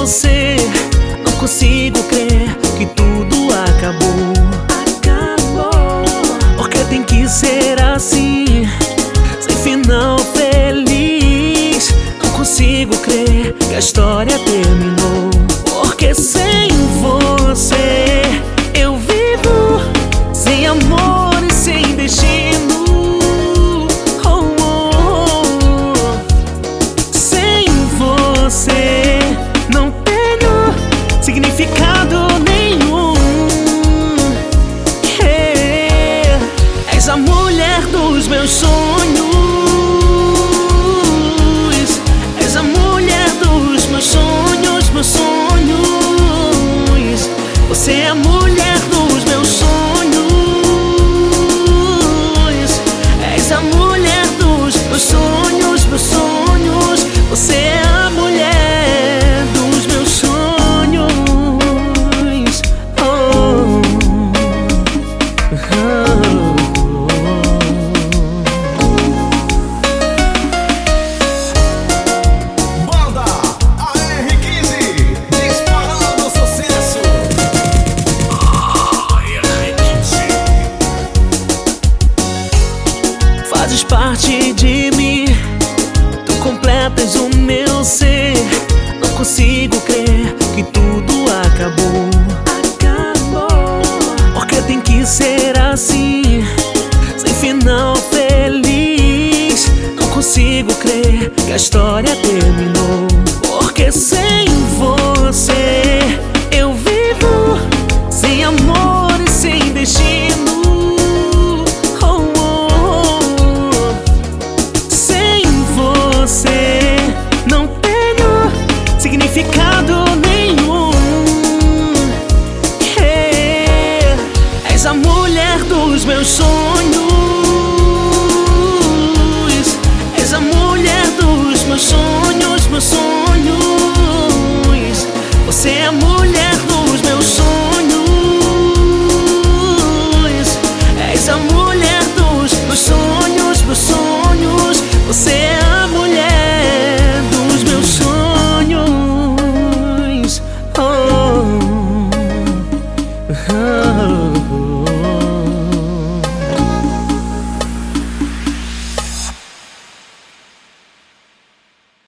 você. Não consigo crer que tudo acabou. Porque tem que ser assim, sem final feliz. Não consigo crer que a história terminou. Porque sem você eu vivo sem amor e sem destino. Sem você não tenho significado nenhum. És a mulher dos meus sonhos. És a mulher dos meus sonhos, meus sonhos. Você é a mulher dos meus sonhos. És a mulher dos meus sonhos, meus sonhos. Você é a mulher dos meus sonhos. Banda AR15, disparando sucesso. AR15. Fazes parte de mim, tu completas o meu ser. Não consigo crer que tudo acabou. Porque tem que ser assim, sem final feliz. Não consigo crer que a história terminou. Porque sem você eu vivo sem amor e sem destino. Sem você não tenho significado nenhum. És a mulher dos meus sonhos. És a mulher dos meus sonhos, meus sonhos. Você é a mulher dos meus sonhos. És a mulher dos meus sonhos, meus sonhos. Você é a mulher dos meus sonhos. Oh.